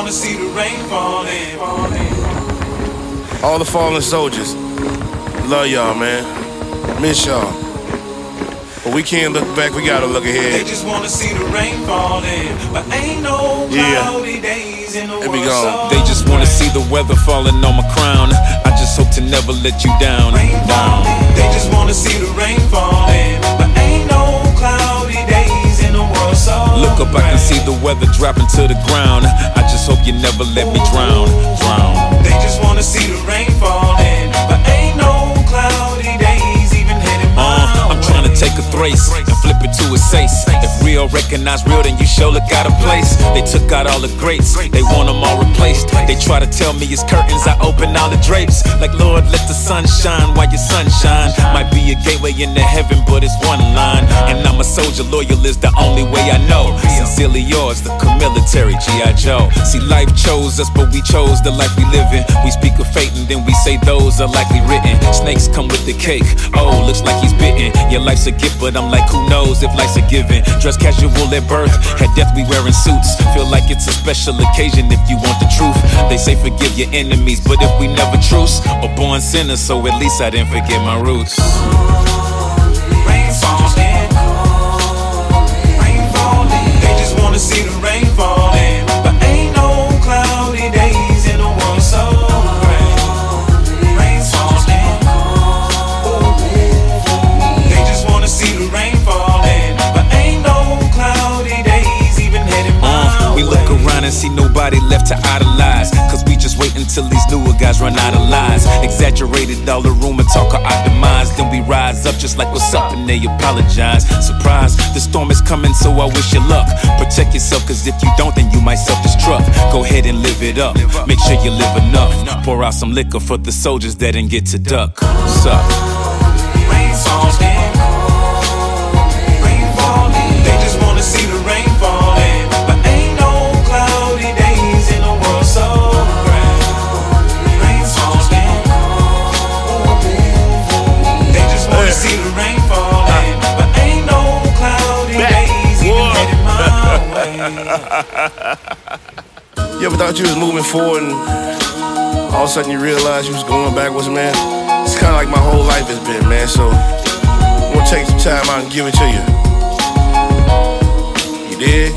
wanna see the rain falling. All the fallen soldiers, love y'all, man. Miss y'all. But we can't look back, we gotta look ahead. They just wanna see the rain falling, but ain't no cloudy days in the world. They just wanna see the weather falling on my crown. I just hope to never let you down. Rain falling. They just wanna see the rain falling, but ain't no cloudy days in the world. So look up, I can see the weather dropping to the ground. I just hope you never let me drown. They just wanna see the rain falling, but ain't no cloudy days even heading my way. I'm trying to take a thrace and flip it to a sace. If real recognize real, then you sure look out of place. They took out all the greats, they want them all replaced. They try to tell me it's curtains, I open all the drapes. Like Lord, let the sun shine while your sun shine. Might be a gateway into heaven, but it's one line. And I'm a soldier, loyal is the only way I know. Sincerely yours, the military, G.I. Joe. See, life chose us, but we chose the life we live in. We speak of fate and then we say those are likely written. Snakes come with the cake, oh, looks like he's bitten. Your life's a gift, but I'm like, who knows if life's a given. Dress casual at birth, at death we wearing suits. Feel like it's a special occasion if you want the truth. They say forgive your enemies, but if we never truce, or born sinners, so at least I didn't forget my roots. Rain falling, rain falling. They just wanna see the rain falling, but ain't no cloudy days in the world. So rain falling. They just wanna see the rain falling, but ain't no cloudy days even heading my way. We look around and see nobody left to idolize, cause we just wait until these newer guys run out of lies. Exaggerated all the rumor talk of our demise, then we rise up just like what's up and they apologize. Surprise, the storm is coming, so I wish you luck. Protect yourself, cause if you don't, then you might self-destruct. Go ahead and live it up, make sure you live enough. Pour out some liquor for the soldiers that didn't get to duck. What's up? Rain falling, rain falling. They just wanna see the rain falling, but ain't no cloudy days in the world. So rain falling. They just wanna see the rain falling, but ain't no cloudy days even heading my way. You ever thought you was moving forward and all of a sudden you realize you was going backwards, man? It's kinda like my whole life has been, man, so I'm gonna take some time out and give it to you. You dig?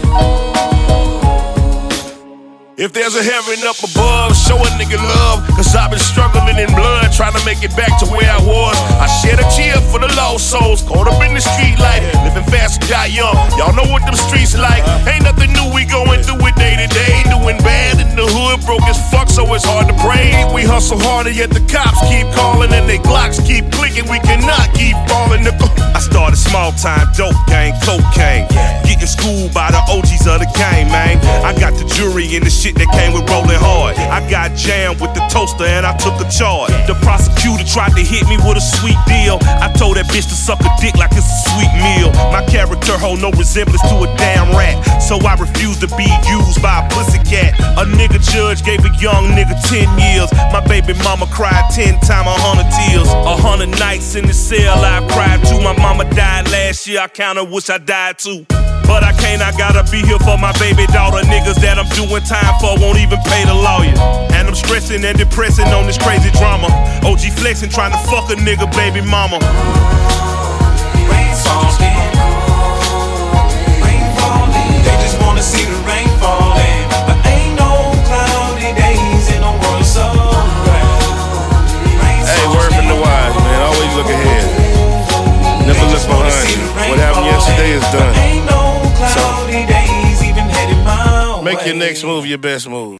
If there's a heaven up above, show a nigga love, cause I've been struggling in blood, trying to make it back to where I was. I shed a tear for the lost souls, caught up in the street life, living fast, die young. Y'all know what them streets like. Ain't nothing new, we going through it day to day. Doing bad in the hood, broke as fuck, so it's hard to pray. We hustle harder, yet the cops keep calling and they Glocks keep clicking. We cannot keep falling. I started small time, dope gang, cocaine. Getting schooled by the OGs of the game, man. I got the jury in the shit that came with rolling hard. I got jammed with the toaster and I took a charge. The prosecutor tried to hit me with a sweet deal. I told that bitch to suck a dick like it's a sweet meal. My character hold no resemblance to a damn rat, so I refuse to be used by a pussycat. A nigga judge gave a young nigga 10 years. My baby mama cried 10 times 100 tears. 100 nights in the cell I've cried too. My mama died last year, I kinda wish I died too. But I can't, I gotta be here for my baby daughter. Niggas that I'm doing time for won't even pay the lawyer. And I'm stressing and depressing on this crazy drama. OG flexing, trying to fuck a nigga baby mama. Rain falling, rain falling. They just wanna see the rain falling, but ain't no cloudy days in the world. So hey, word from the wise, man. Always look ahead. Never look behind you. What happened yesterday is done. Cloudy days even headed my way. Make your next move your best move.